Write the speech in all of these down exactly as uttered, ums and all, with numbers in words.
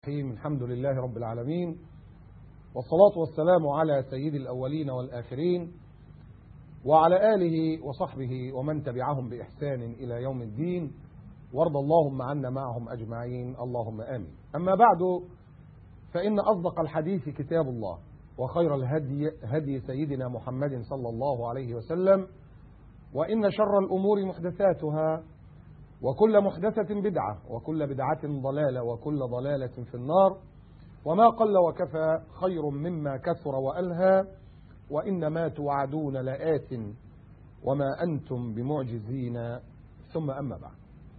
الرحيم. الحمد لله رب العالمين، والصلاة والسلام على سيد الأولين والآخرين وعلى آله وصحبه ومن تبعهم بإحسان إلى يوم الدين، وارض اللهم عنا معهم أجمعين، اللهم آمين. أما بعد، فإن أصدق الحديث كتاب الله، وخير الهدي هدي سيدنا محمد صلى الله عليه وسلم، وإن شر الأمور محدثاتها، وكل محدثة بدعة، وكل بدعة ضلالة، وكل ضلالة في النار. وما قل وكفى خير مما كثر وألهى، وإنما توعدون لآت وما أنتم بمعجزين. ثم أما بعد،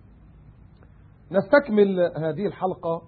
نستكمل هذه الحلقة،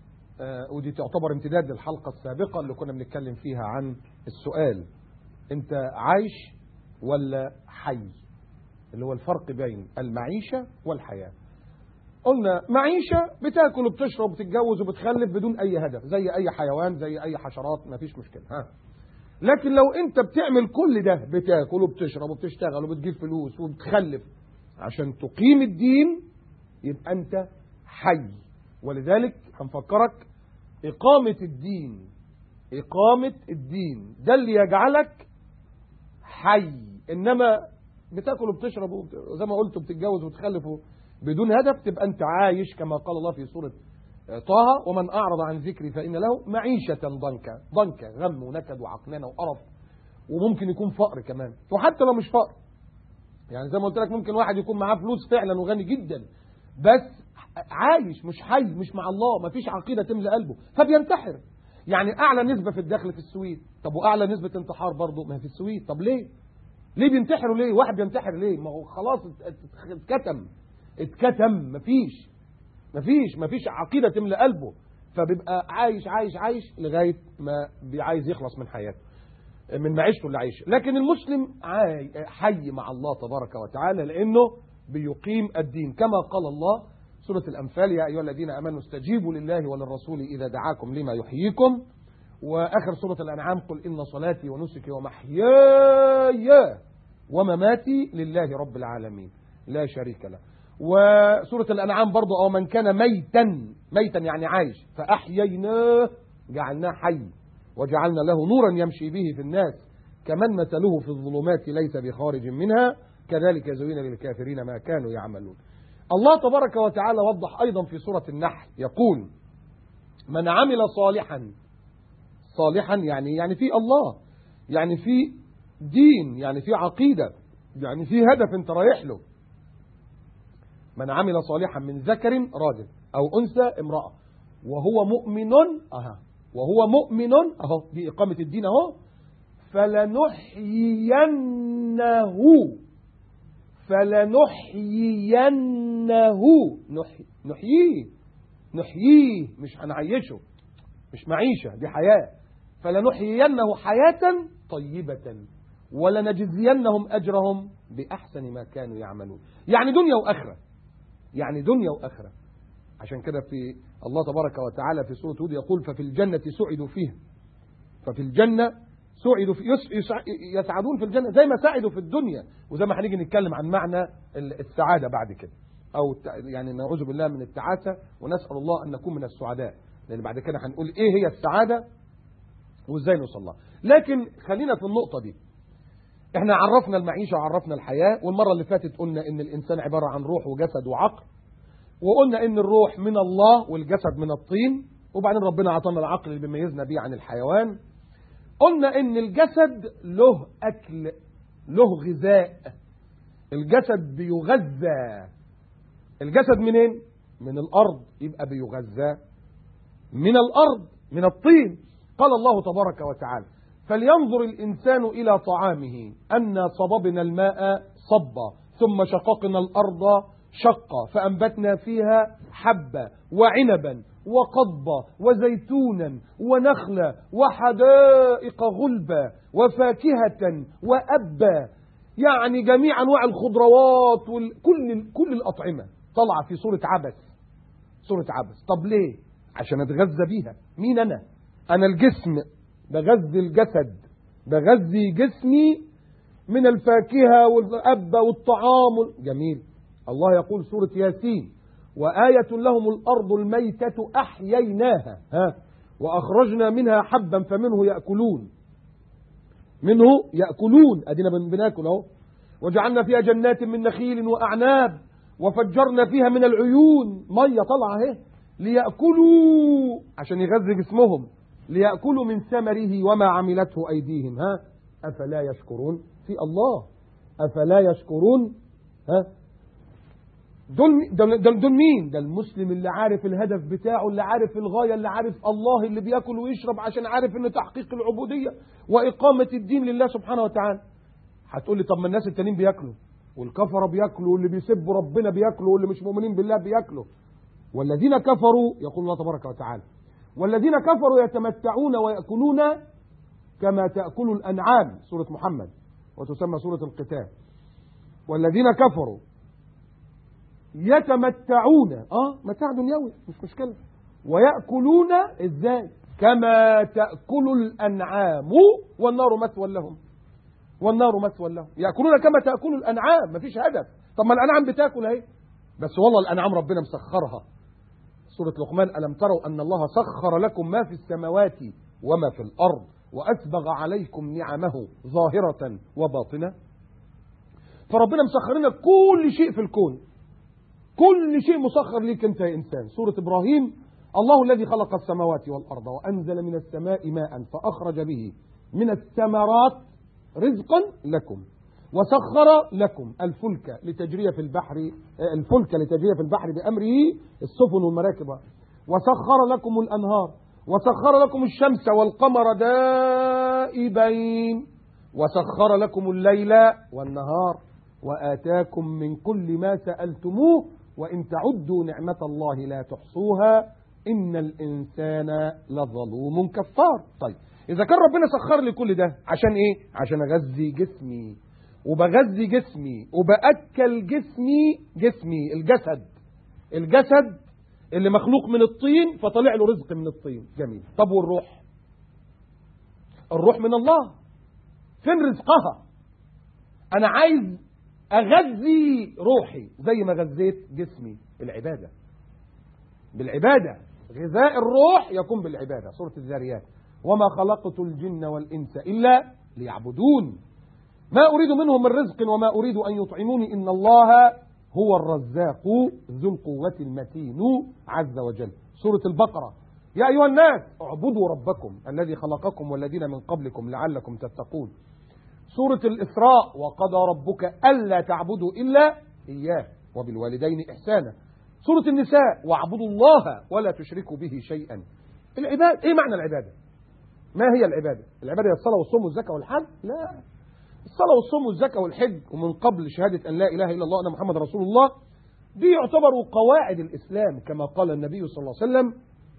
ودي تعتبر امتداد للحلقة السابقة اللي كنا بنتكلم فيها عن السؤال: أنت عايش ولا حي؟ اللي هو الفرق بين المعيشة والحياة. قلنا معيشة بتاكل وبتشرب وبتتجوز وبتخلف بدون أي هدف، زي أي حيوان، زي أي حشرات، ما فيش مشكلة. ها لكن لو أنت بتعمل كل ده، بتاكل وبتشرب وبتشتغل وبتجيب فلوس وبتخلف عشان تقيم الدين، يبقى أنت حي. ولذلك هنفكرك إقامة الدين، إقامة الدين ده اللي يجعلك حي. إنما بتاكل وبتشرب زي ما قلت وبتتجوز وبتخلف بدون هدف، تبقى أنت عايش كما قال الله في سورة طه: ومن أعرض عن ذكري فإن له معيشة ضنكا. ضنكا غم ونكد وعقنانة وقرف، وممكن يكون فقر كمان. وحتى لو مش فقر، يعني زي ما قلت لك، ممكن واحد يكون معاه فلوس فعلا وغني جدا، بس عايش مش حي، مش مع الله، ما فيش عقيدة تملأ قلبه، فبينتحر. يعني أعلى نسبة في الدخل في السويد، طب وأعلى نسبة انتحار برضه ما في السويد. طب ليه؟ ليه بينتحروا؟ ليه واحد بينتحر ليه؟ ما هو خلاص اتكتم اتكتم مفيش مفيش مفيش عقيدة تملأ قلبه، فبيبقى عايش عايش عايش لغاية ما عايز يخلص من حياته، من معيشته اللي عايشه. لكن المسلم حي مع الله تبارك وتعالى، لأنه بيقيم الدين كما قال الله سورة الأنفال: يا أيها الذين آمنوا استجيبوا لله وللرسول إذا دعاكم لما يحييكم. وآخر سورة الأنعام: قل إن صلاتي ونسكي ومحياي ومماتي لله رب العالمين لا شريك له. وسورة الأنعام برضو: أو من كان ميتا، ميتا يعني عايش، فأحييناه جعلناه حي وجعلنا له نورا يمشي به في الناس كمن مثله في الظلمات ليس بخارج منها كذلك زين للكافرين ما كانوا يعملون. الله تبارك وتعالى وضح أيضا في سورة النحل يقول: من عمل صالحا، صالحا يعني يعني في الله، يعني في دين، يعني في عقيدة، يعني في هدف انت رايح له. من عمل صالحا من ذكر راجل أو أنثى امرأة وهو مؤمن، أها وهو مؤمن، أهو دي إقامة الدين أهو، فلنحيينه فلنحيينه نحي نحييه نحييه مش هنعيشه، مش معيشة، دي حياة. فلنحيينه حياة طيبة ولنجزينهم أجرهم بأحسن ما كانوا يعملون. يعني دنيا وآخرة، يعني دنيا وآخرة. عشان كده في الله تبارك وتعالى في سورة هود يقول: ففي الجنة سعدوا فيها، ففي الجنة سعدوا في يسعدون في الجنة زي ما سعدوا في الدنيا. وزي ما هنيجي نتكلم عن معنى السعادة بعد كده، أو يعني نعوذ بالله من التعاسة ونسأل الله أن نكون من السعداء، لأن بعد كده هنقول إيه هي السعادة وإزاي نوصل لها. لكن خلينا في النقطة دي. احنا عرفنا المعيشة وعرفنا الحياة، والمرة اللي فاتت قلنا ان الانسان عبارة عن روح وجسد وعقل، وقلنا ان الروح من الله والجسد من الطين، وبعدين ربنا عطانا العقل اللي بيميزنا بيه عن الحيوان. قلنا ان الجسد له اكل، له غذاء، الجسد بيغذى. الجسد منين؟ من الارض، يبقى بيغذى من الارض، من الطين. قال الله تبارك وتعالى: فلينظر الإنسان إلى طعامه أنا صببنا الماء صبا ثم شققنا الأرض شقا فأنبتنا فيها حبا وعنبا وقضبا وزيتونا ونخلا وحدائق غلبا وفاكهة وأبا. يعني جميع أنواع الخضروات وكل كل الأطعمة طلع في سورة عبس. سورة عبس. طب ليه؟ عشان أتغذى بيها. مين أنا؟ أنا الجسم، بغذي الجسد، بغذي جسمي من الفاكهة والأب والطعام. جميل. الله يقول سورة ياسين: وآية لهم الأرض الميتة أحييناها ها وأخرجنا منها حبا فمنه يأكلون منه يأكلون أدينا بناكل أهو وجعلنا فيها جنات من نخيل وأعناب وفجرنا فيها من العيون مية طلعة اهي ليأكلوا عشان يغذي جسمهم ليأكلوا من ثمره وما عملته أيديهم ها أفلا يشكرون في الله أفلا يشكرون ها دول, دول, دول, دول مين؟ ده المسلم اللي عارف الهدف بتاعه اللي عارف الغاية اللي عارف الله اللي بيأكل ويشرب عشان عارف إن تحقيق العبودية وإقامة الدين لله سبحانه وتعالى. هتقول لي طب ما الناس التانيين بيأكلوا والكفرة بيأكلوا واللي بيسبوا ربنا بيأكلوا واللي مش مؤمنين بالله بيأكلوا والذين كفروا يقول الله تبارك وتعالى والذين كفروا يتمتعون ويأكلون كما تأكل الأنعام سورة محمد وتسمى سورة القتال. والذين كفروا يتمتعون اه متاع دنيوي مش مشكلة ويأكلون ازاي كما تأكل الأنعام والنار مثوى لهم والنار مثوى لهم يأكلون كما تأكل الأنعام مفيش هدف. طب ما الأنعام بتاكل اهي بس والله الأنعام ربنا مسخرها سورة لقمان ألم تروا أن الله سخر لكم ما في السماوات وما في الأرض وأسبغ عليكم نعمه ظاهرة وباطنة. فربنا مسخرنا كل شيء في الكون كل شيء مسخر ليك انت يا إنسان. سورة إبراهيم الله الذي خلق السماوات والأرض وأنزل من السماء ماء فأخرج به من الثمرات رزقا لكم وسخر لكم الفلك لتجري في البحر الفلك لتجري في البحر بأمره السفن والمراكب وسخر لكم الأنهار وسخر لكم الشمس والقمر دائبين وسخر لكم الليل والنهار وآتاكم من كل ما سألتموه وإن تعدوا نعمة الله لا تحصوها إن الإنسان لظلوم كفار. طيب إذا كان ربنا سخر لي كل ده عشان إيه؟ عشان أغذي جسمي وبغذي جسمي وبأكل جسمي جسمي الجسد الجسد اللي مخلوق من الطين فطلع له رزق من الطين جميل. طب والروح؟ الروح من الله فين رزقها؟ أنا عايز أغذي روحي زي ما غذيت جسمي العبادة بالعبادة. غذاء الروح يكون بالعبادة سورة الذاريات وما خلقت الجن والإنس إلا ليعبدون ما أريد منهم من رزق وما أريد أن يطعموني إن الله هو الرزاق ذو القوة المتين عز وجل. سورة البقرة يا أيها الناس اعبدوا ربكم الذي خلقكم والذين من قبلكم لعلكم تتقون. سورة الإسراء وقضى ربك ألا تعبدوا إلا إياه وبالوالدين إحسانا. سورة النساء واعبدوا الله ولا تشركوا به شيئا. العبادة إيه معنى العبادة؟ ما هي العبادة؟ العبادة هي الصلاة والصوم والزكاة والحج؟ لا، الصلاة والصوم والزكاة والحج ومن قبل شهادة أن لا إله إلا الله وأن محمد رسول الله دي يعتبروا قواعد الإسلام كما قال النبي صلى الله عليه وسلم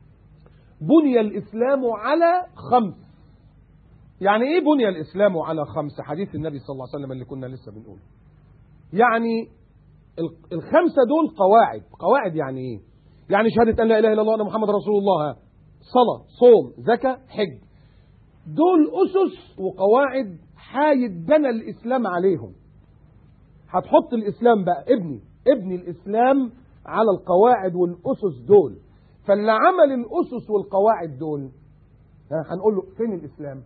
بني الإسلام على خمس. يعني إيه بني الإسلام على خمس؟ حديث النبي صلى الله عليه وسلم اللي كنا لسه بنقول. يعني الخمسة دول قواعد. قواعد يعني إيه؟ يعني شهادة أن لا إله إلا الله وأن محمد رسول الله صلاة صوم زكاة حج دول أسس وقواعد حايد بنى الإسلام عليهم. هتحط الإسلام بقى ابني ابني الإسلام على القواعد والأسس دول. فاللي عمل الأسس والقواعد دول ها هنقول له فين الإسلام؟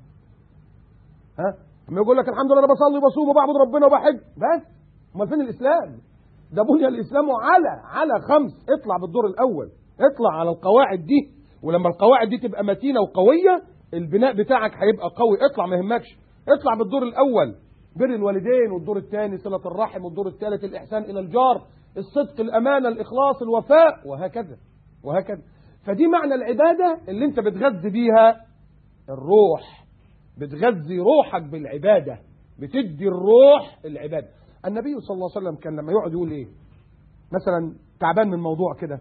ها لما يقول لك الحمد لله انا بصلي وبصوم وبعبد ربنا وبحج بس امال فين الإسلام؟ ده بني الإسلام على على خمس. اطلع بالدور الأول اطلع على القواعد دي ولما القواعد دي تبقى متينة وقوية البناء بتاعك هيبقى قوي. اطلع ما يهمكش اطلع بالدور الأول بر الوالدين والدور الثاني صلة الرحم والدور الثالث الإحسان إلى الجار الصدق الأمانة الإخلاص الوفاء وهكذا وهكذا. فدي معنى العبادة اللي انت بتغذي بيها الروح بتغذي روحك بالعبادة بتدي الروح العبادة. النبي صلى الله عليه وسلم كان لما يقعد يقول ايه مثلا تعبان من موضوع كده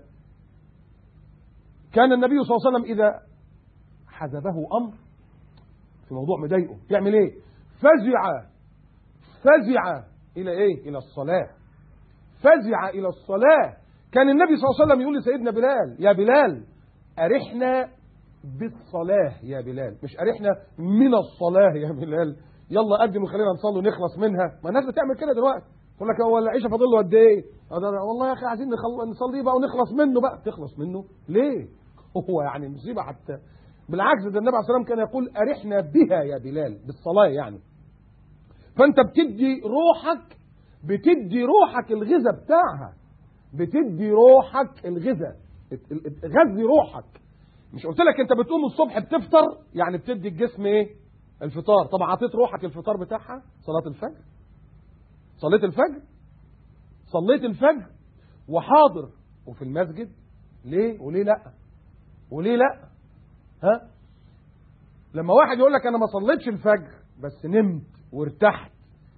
كان النبي صلى الله عليه وسلم إذا حزبه أمر في موضوع مضايقه يعمل ايه؟ فزع فزع إلى ايه؟ إلى الصلاة. فزع إلى الصلاة. كان النبي صلى الله عليه وسلم يقول لسيدنا بلال يا بلال أرحنا بالصلاة يا بلال مش أرحنا من الصلاة يا بلال يلا قدم وخلينا نصلي ونخلص منها. ما الناس بتعمل كده دلوقتي يقول لك هو العيشه فاضل له قد ايه؟ والله يا اخي عايزين نصلي بقى ونخلص منه بقى. تخلص منه ليه؟ هو يعني مصيبه حتى. بالعكس، ده النبي عليه الصلاه والسلام كان يقول ارحنا بها يا بلال، بالصلاه يعني. فانت بتدي روحك بتدي روحك الغذاء بتاعها، بتدي روحك الغذاء، غذي روحك. مش قلت لك انت بتقوم الصبح بتفطر، يعني بتدي الجسم ايه؟ الفطار. طبعا عطيت روحك الفطار بتاعها، صلاة الفجر. صليت الفجر صليت الفجر وحاضر وفي المسجد. ليه وليه لا؟ وليه لا؟ ها؟ لما واحد يقول لك انا ما صليتش الفجر بس نمت وارتحت،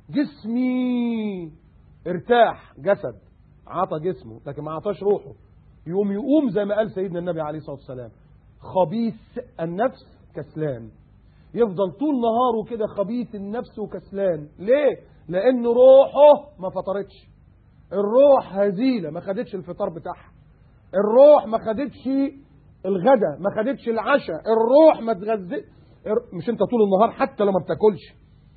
جسمي ارتاح، جسد عطى جسمه لكن ما عطاش روحه، يقوم يقوم زي ما قال سيدنا النبي عليه الصلاة والسلام خبيث النفس كسلان. يفضل طول نهاره كده خبيث النفس وكسلان. ليه؟ لأن روحه ما فطرتش. الروح هزيلة، ما خدتش الفطار بتاعها. الروح ما خدتش الغدا، ما خدتش العشاء. الروح ما تغذي. مش انت طول النهار حتى لو ما بتاكلش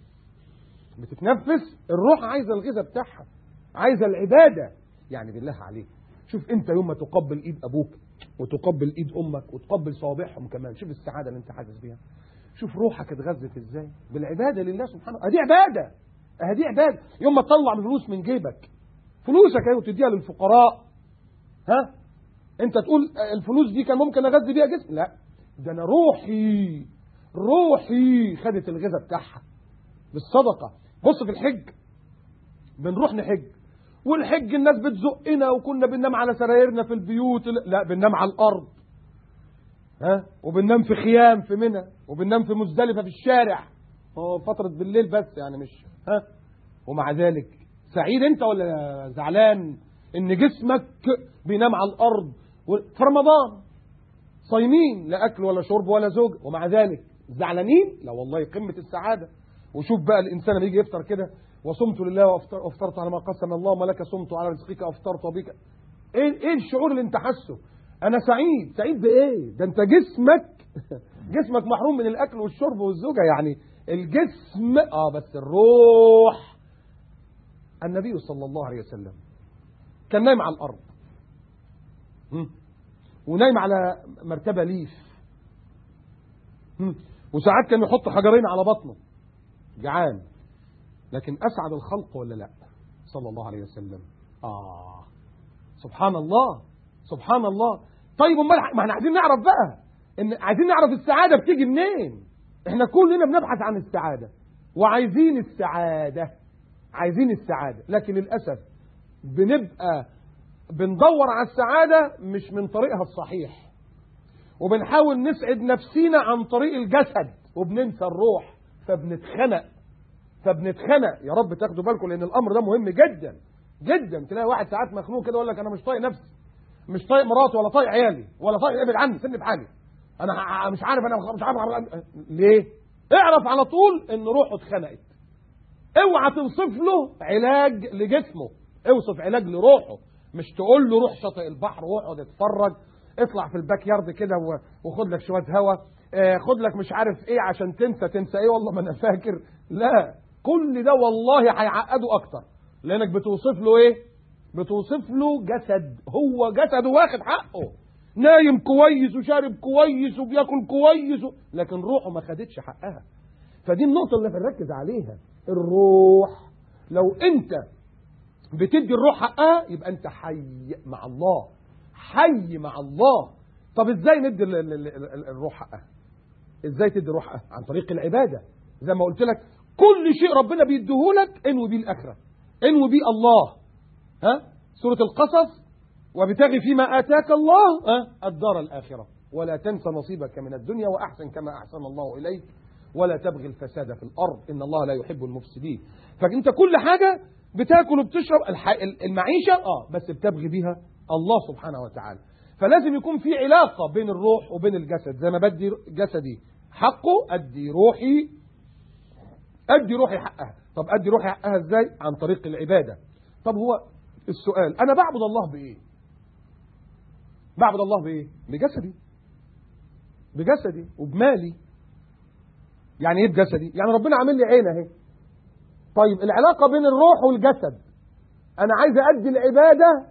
بتتنفس؟ الروح عايزة الغذاء بتاعها، عايزة العبادة. يعني بالله عليك شوف انت يوم ما تقبل ايد ابوك وتقبل ايد امك وتقبل صوابعهم كمان، شوف السعادة اللي انت حاسس بيها. شوف روحك اتغذت ازاي بالعبادة لله سبحانه. ادي عبادة، ادي عبادة. يوم ما تطلع فلوس من جيبك، فلوسك اهي، وتديها للفقراء، ها؟ انت تقول الفلوس دي كان ممكن اغذي بيها جسم؟ لا، ده انا روحي روحي خدت الغذاء بتاعها بالصدقة. بص في الحج، بنروح نحج، والحج الناس بتزقنا وكنا بننام على سرايرنا في البيوت. لا، بننام على الارض، ها؟ وبننام في خيام في منى، وبننام في مزدلفة في الشارع. هو فترة بالليل بس يعني، مش ها؟ ومع ذلك سعيد انت ولا زعلان ان جسمك بينام على الارض؟ في رمضان صايمين، لا اكل ولا شرب ولا زوج، ومع ذلك زعلانين؟ لا والله، قمة السعادة. وشوف بقى الانسان لما يجي يفطر كده، وصمت لله وافطرت على ما قسم الله وما لك صمت على رزقك افطرت بك. ايه ايه الشعور اللي انت حاسه؟ انا سعيد. سعيد بايه؟ ده انت جسمك جسمك محروم من الاكل والشرب والزوجه. يعني الجسم اه بس الروح. النبي صلى الله عليه وسلم كان نايم على الارض، ونايم على مرتبه ليف، وساعات كان يحط حجرين على بطنه جعان، لكن اسعد الخلق ولا لا؟ صلى الله عليه وسلم. اه سبحان الله سبحان الله. طيب امال ما احنا عايزين نعرف بقى، ان عايزين نعرف السعاده بتيجي منين. احنا كلنا بنبحث عن السعاده وعايزين السعاده، عايزين السعاده، لكن للاسف بنبقى بندور على السعاده مش من طريقها الصحيح، وبنحاول نسعد نفسينا عن طريق الجسد وبننسى الروح، فبنتخنق فبنتخنق. يا رب تاخدوا بالكم، لان الامر ده مهم جدا جدا. تلاقي واحد ساعات مخنوق كده يقول لك انا مش طايق نفسي، مش طايق مراتي ولا طايق عيالي ولا طايق، ابعد عني، سيبني بحالي، انا مش عارف، انا مش عارف. ليه؟ اعرف على طول ان روحه اتخنقت. اوعى توصف له علاج لجسمه، اوصف علاج لروحه. مش تقول له روح شاطئ البحر واقعد اتفرج، اطلع في الباك يارد كده وخد لك شويه هوا، اه خد لك مش عارف ايه عشان تنسى تنسى ايه، والله ما انا فاكر. لا، كل ده والله هيعقده اكتر، لانك بتوصف له ايه؟ بتوصف له جسد. هو جسده واخد حقه، نايم كويس وشارب كويس وبياكل كويس و... لكن روحه ما خدتش حقها. فدي النقطة اللي بنركز عليها، الروح. لو انت بتدي الروح حقها يبقى انت حي مع الله، حي مع الله. طب ازاي ندي الروح حقها؟ ازاي تدي الروح حقها؟ عن طريق العبادة. زي ما قلت لك، كل شيء ربنا بيديهولك انوي بيه الاخرة، انوي بيه الله. ها؟ سورة القصص، وابتغي فيما آتاك الله ها؟ الدار الآخرة ولا تنس نصيبك من الدنيا وأحسن كما أحسن الله إليك ولا تبغي الفساد في الأرض إن الله لا يحب المفسدين. فأنت كل حاجة بتاكل وبتشرب المعيشة اه بس بتبغي بيها الله سبحانه وتعالى. فلازم يكون في علاقة بين الروح وبين الجسد. زي ما بدي جسدي حقه، أدي روحي أدي روحي حقها. طب أدي روحي حقها إزاي؟ عن طريق العبادة. طب هو السؤال، أنا بعبد الله بإيه؟ بعبد الله بإيه؟ بجسدي بجسدي وبمالي. يعني إيه بجسدي؟ يعني ربنا عامل لي عين أهي. طيب العلاقة بين الروح والجسد أنا عايز أدي العبادة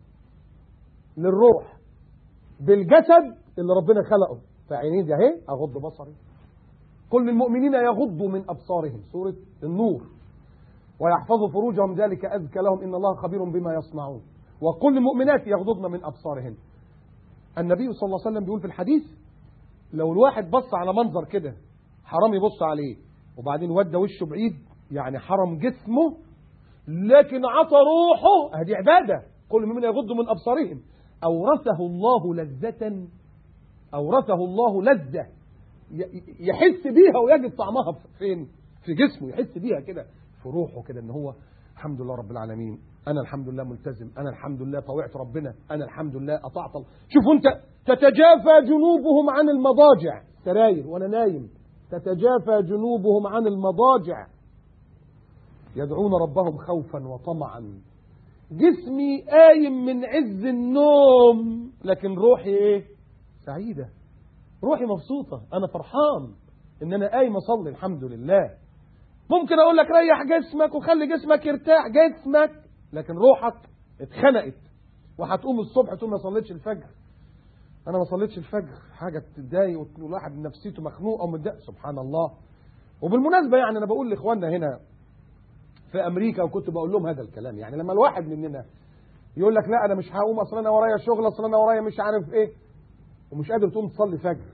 للروح بالجسد اللي ربنا خلقه، فعيني ده اهي أغض بصري. كل المؤمنين يغضوا من أبصارهم، سورة النور، ويحفظوا فروجهم ذلك أزكى لهم إن الله خبير بما يصنعون. وكل المؤمنات يغضضن من أبصارهن. النبي صلى الله عليه وسلم بيقول في الحديث لو الواحد بص على منظر كده حرام يبص عليه، وبعدين ودى وشه بعيد، يعني حرم جسمه لكن عطى روحه، هذه عبادة. كل المؤمنين يغضوا من أبصارهم. أورثه الله لذة، أورثه الله لذة يحس بيها ويجد طعمها فين؟ في جسمه، يحس بيها كده في روحه كده، ان هو الحمد لله رب العالمين، انا الحمد لله ملتزم، انا الحمد لله طوعت ربنا، انا الحمد لله اطعت الله. شوفوا انت، تتجافى جنوبهم عن المضاجع، سراير وانا نايم، تتجافى جنوبهم عن المضاجع يدعون ربهم خوفا وطمعا. جسمي قايم من عز النوم لكن روحي ايه؟ سعيدة، روحي مبسوطة، انا فرحان ان انا قايم اصلي الحمد لله. ممكن اقول لك ريح جسمك وخلي جسمك يرتاح، جسمك، لكن روحك اتخنقت، وهتقوم الصبح تقوم ما صليتش الفجر. انا ما صليتش الفجر، حاجه تضايق، والواحد نفسيته مخنوقه ومتضايق، سبحان الله. وبالمناسبه يعني انا بقول لاخواننا هنا في امريكا، وكنت بقول لهم هذا الكلام، يعني لما الواحد مننا يقول لك لا انا مش هقوم اصل انا ورايا شغل، اصل انا ورايا مش عارف ايه، ومش قادر تقوم تصلي فجر،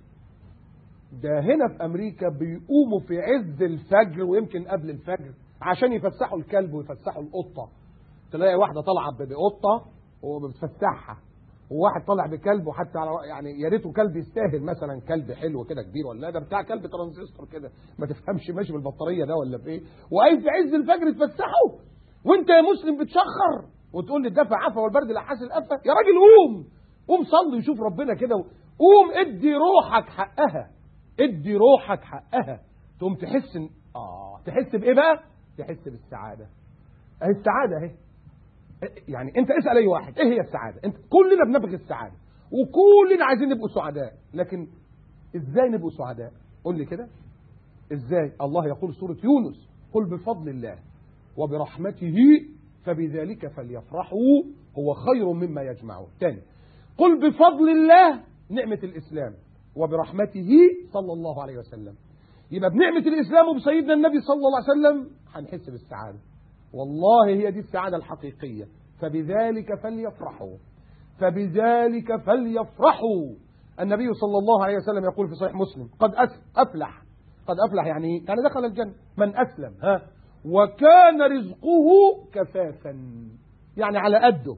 ده هنا في أمريكا بيقوموا في عز الفجر ويمكن قبل الفجر عشان يفسحوا الكلب ويفسحوا القطة. تلاقي واحدة طالعة بقطة وبتفسحها، وواحد طالع بكلب، وحتى على يعني يا ريته كلب يستاهل، مثلا كلب حلو كده كبير، ولا ده بتاع كلب ترانزستور كده ما تفهمش ماشي بالبطارية ده ولا بايه، وقايم في عز الفجر تفسحه، وانت يا مسلم بتشخر وتقول لي الدفع عفا والبرد لحاس القفا. يا راجل قوم، قوم صلي وشوف ربنا كده، قوم ادي روحك حقها، ادي روحك حقها، تقوم تحس ان اه تحس بايه بقى؟ تحس بالسعاده. اهي السعاده اهي. يعني انت اسال اي واحد ايه هي السعاده؟ انت كلنا بنبغي السعاده وكلنا عايزين نبقوا سعداء، لكن ازاي نبقوا سعداء؟ قول لي كده ازاي؟ الله يقول سوره يونس قل بفضل الله وبرحمته فبذلك فليفرحوا هو خير مما يجمعون. تاني، قل بفضل الله، نعمه الاسلام، وبرحمته صلى الله عليه وسلم. يبقى بنعمة الإسلام وبسيدنا النبي صلى الله عليه وسلم هنحس بالسعادة، والله هي دي السعادة الحقيقية. فبذلك فليفرحوا، فبذلك فليفرحوا. النبي صلى الله عليه وسلم يقول في صحيح مسلم قد أفلح، قد أفلح يعني يعني دخل الجنة من أسلم ها وكان رزقه كفافا، يعني على قده،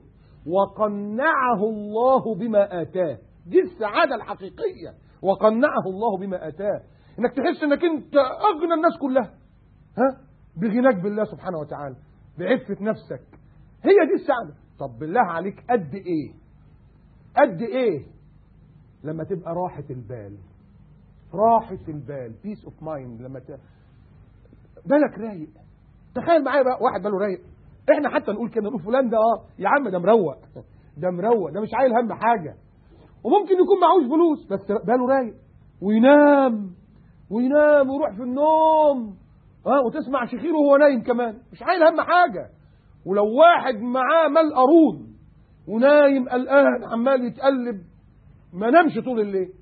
وقنعه الله بما آتاه. دي السعادة الحقيقية، وقنعه الله بما آتاه، انك تحس انك انت اغنى الناس كلها، ها، بغناك بالله سبحانه وتعالى، بعفة نفسك، هي دي السعادة. طب بالله عليك قد ايه قد ايه لما تبقى راحة البال، راحة البال، بيس اوف مايند، لما ت... بالك رايق. تخيل معايا بقى واحد باله رايق، احنا حتى نقول كده، نقول فلان ده اه يا عم ده مروق، ده مروق، ده مش عايل هم حاجة، وممكن يكون معهوش فلوس بس باله رايق، وينام وينام ويروح في النوم، ها، وتسمع شخيره وهو نايم كمان، مش عايل هم حاجة. ولو واحد معاه مال قارون ونايم قلقان عمال يتقلب، ما نامش طول الليل.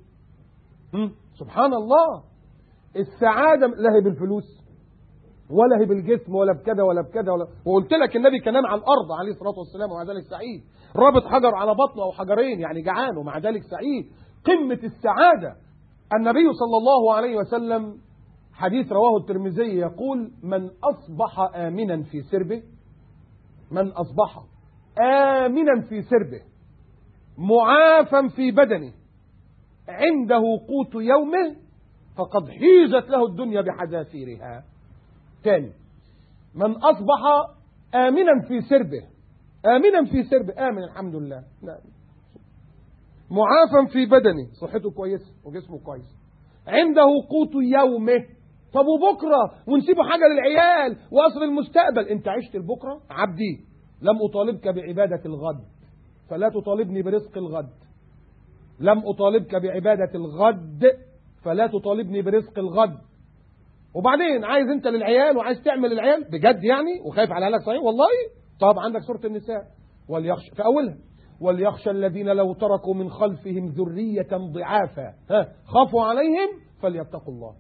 سبحان الله. السعادة لا هي بالفلوس ولا هي بالجسم ولا بكذا ولا بكذا ولا، وقلت لك النبي كان نام على الارض عليه الصلاه والسلام ومع ذلك سعيد، رابط حجر على بطنه او حجرين يعني جعان ومع ذلك سعيد. قمه السعاده. النبي صلى الله عليه وسلم حديث رواه الترمذي يقول من اصبح امنا في سربه، من اصبح امنا في سربه معافا في بدنه عنده قوت يومه فقد حيزت له الدنيا بحذافيرها. تاني، من أصبح آمنا في سربه، آمنا في سربه، آمن الحمد لله، نعم، معافا في بدنه، صحته كويسة وجسمه كويس، عنده قوت يومه. طب وبكرة ونسيبه حاجة للعيال وأصل المستقبل؟ انت عشت البكرة عبدي، لم أطالبك بعبادة الغد فلا تطالبني برزق الغد، لم أطالبك بعبادة الغد فلا تطالبني برزق الغد. وبعدين عايز انت للعيال وعايز تعمل العيال بجد يعني، وخايف على اهلك صحيح والله، طب عندك سورة النساء وليخشى في أولها وليخشى الذين لو تركوا من خلفهم ذرية ضعافا ها خافوا عليهم فليتقوا الله.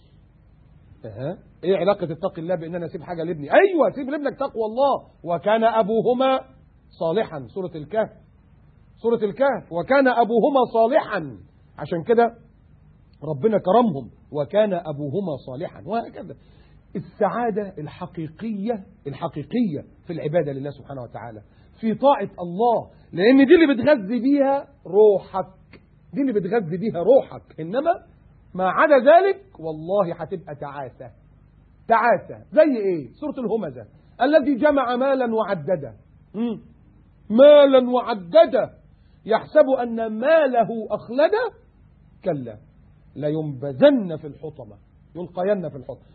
ها ايه علاقة اتقي الله بان انا اسيب حاجة لابني؟ ايوه سيب لابنك تقوى الله. وكان ابوهما صالحا، سورة الكهف، سورة الكهف، وكان ابوهما صالحا، عشان كده ربنا كرمهم وكان ابوهما صالحا. وهكذا السعادة الحقيقية الحقيقية في العبادة لله سبحانه وتعالى، في طاعة الله، لان دي اللي بتغذي بيها روحك، دي اللي بتغذي بيها روحك. انما ما عدا ذلك والله هتبقى تعاسة. تعاسة زي ايه؟ سورة الهمزة، الذي جمع مالا وعدده. مم. مالا وعدده يحسب ان ماله اخلده كلا لينبذن في الحطمة، يلقين في الحطمة.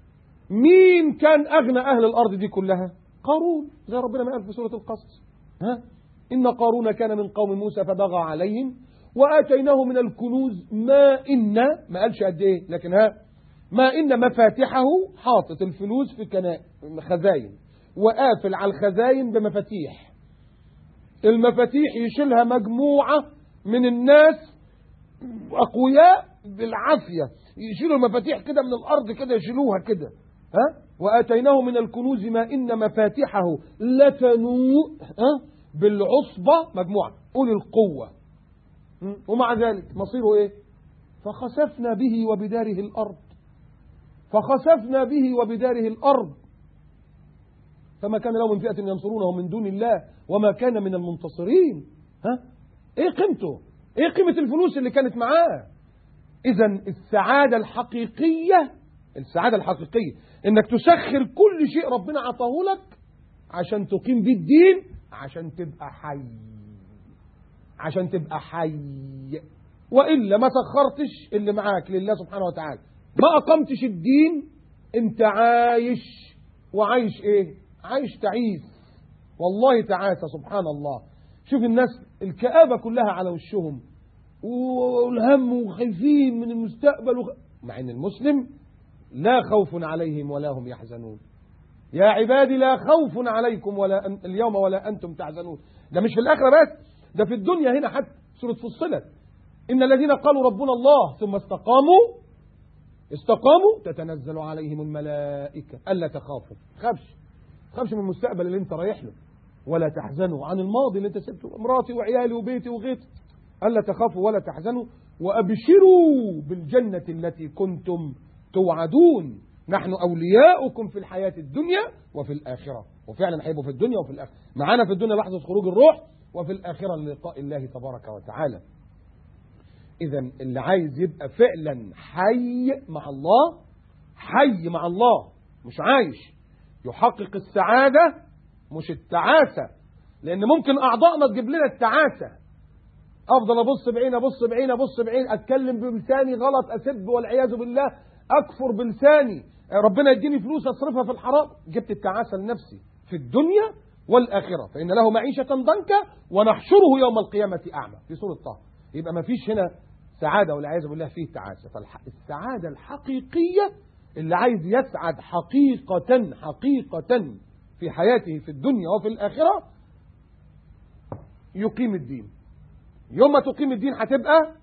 مين كان اغنى اهل الارض دي كلها؟ قارون، زي ربنا ما قال في سورة القصص. ها ان قارون كان من قوم موسى فبغى عليهم وآتيناه من الكنوز ما إن، ما قالش قد إيه، لكن ها ما إن مفاتحه، حاطط الفلوس في كنا خزاين وقافل على الخزاين بمفاتيح. المفاتيح يشيلها مجموعة من الناس أقوياء بالعافية، يشيلوا المفاتيح كده من الأرض كده، يشيلوها كده. ها وآتيناه من الكنوز ما إن مفاتحه لتنوء بالعصبة، مجموعة أولي القوة. ومع ذلك مصيره ايه؟ فخسفنا به وبداره الارض، فخسفنا به وبداره الارض فما كان له من فئة ينصرونه من دون الله وما كان من المنتصرين. ها ايه قيمته؟ ايه قيمة الفلوس اللي كانت معاه؟ اذا السعادة الحقيقية، السعادة الحقيقية انك تسخر كل شيء ربنا عطاه لك عشان تقيم بيه الدين، عشان تبقى حي، عشان تبقى حي. وإلا ما سخرتش اللي معاك لله سبحانه وتعالى، ما أقمتش الدين، انت عايش وعايش ايه؟ عايش تعيس، والله تعاسة. سبحان الله. شوف الناس الكآبة كلها على وشهم والهم وخايفين من المستقبل وخ... مع ان المسلم لا خوف عليهم ولا هم يحزنون. يا عبادي لا خوف عليكم ولا أن... اليوم ولا أنتم تحزنون. ده مش في الآخرة بس، ده في الدنيا هنا حتى. سورة فصلت إن الذين قالوا ربنا الله ثم استقاموا استقاموا تتنزل عليهم الملائكة ألا تخافوا، تخافش تخافش من المستقبل اللي انت رايح له، ولا تحزنوا عن الماضي اللي انت سبته، مراتي وعيالي وبيتي وغيتي، ألا تخافوا ولا تحزنوا وأبشروا بالجنة التي كنتم توعدون نحن أولياؤكم في الحياة الدنيا وفي الآخرة. وفعلا هيبقوا في الدنيا وفي الآخرة معانا، في الدنيا لحظة خروج الروح، وفي الآخرة للقاء الله تبارك وتعالى. إذا اللي عايز يبقى فعلا حي مع الله، حي مع الله مش عايش، يحقق السعادة مش التعاسة. لأن ممكن أعضائنا تجيب لنا التعاسة، أفضل أبص بعين أبص بعين أبص بعين، أتكلم بلساني غلط، أسب والعياذ بالله، أكفر بلساني، ربنا يديني فلوس أصرفها في الحرام، جبت التعاسة لنفسي في الدنيا والآخرة. فإن له معيشة ضنكا ونحشره يوم القيامة أعمى، في سورة طه. يبقى ما فيش هنا سعادة والعياذ بالله فيه تعاسة. فالسعادة الحقيقية اللي عايز يسعد حقيقة حقيقة في حياته في الدنيا وفي الآخرة يقيم الدين. يوم ما تقيم الدين هتبقى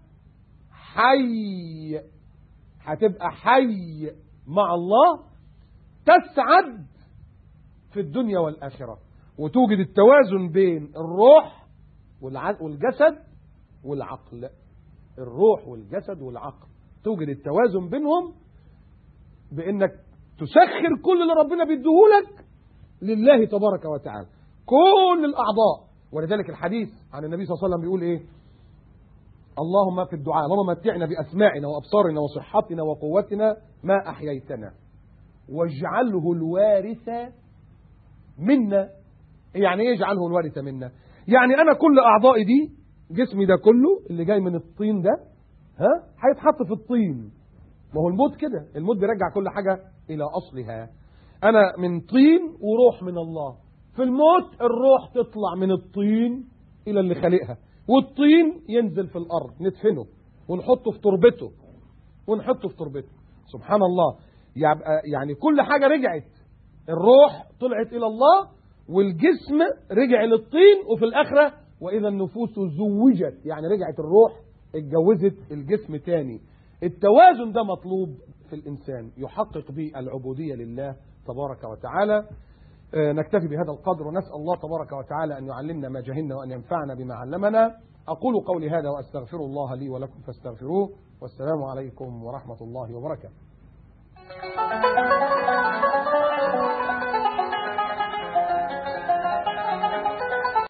حي، هتبقى حي مع الله، تسعد في الدنيا والآخرة، وتوجد التوازن بين الروح والجسد والعقل. الروح والجسد والعقل توجد التوازن بينهم بأنك تسخر كل اللي ربنا بيديهولك لله تبارك وتعالى، كل الأعضاء. ولذلك الحديث عن النبي صلى الله عليه وسلم بيقول إيه؟ اللهم في الدعاء اللهم متعنا بأسماعنا وأبصارنا وصحتنا وقوتنا ما أحييتنا واجعله الوارث منا. يعني ايه اجعله الوارث منا؟ يعني أنا كل أعضائي دي، جسمي ده كله اللي جاي من الطين ده، ها هيتحط في الطين. ما هو الموت كده، الموت بيرجع كل حاجة إلى أصلها. أنا من طين وروح من الله. في الموت الروح تطلع من الطين إلى اللي خلقها، والطين ينزل في الأرض ندفنه ونحطه في تربته ونحطه في تربته. سبحان الله. يعني كل حاجة رجعت، الروح طلعت إلى الله والجسم رجع للطين، وفي الآخرة وإذا النفوس زوجت، يعني رجعت الروح اتجوزت الجسم تاني. التوازن ده مطلوب في الإنسان يحقق به العبودية لله تبارك وتعالى. نكتفي بهذا القدر، ونسأل الله تبارك وتعالى أن يعلمنا ما جهلنا وأن ينفعنا بما علمنا. أقول قولي هذا وأستغفر الله لي ولكم فاستغفروه، والسلام عليكم ورحمة الله وبركاته.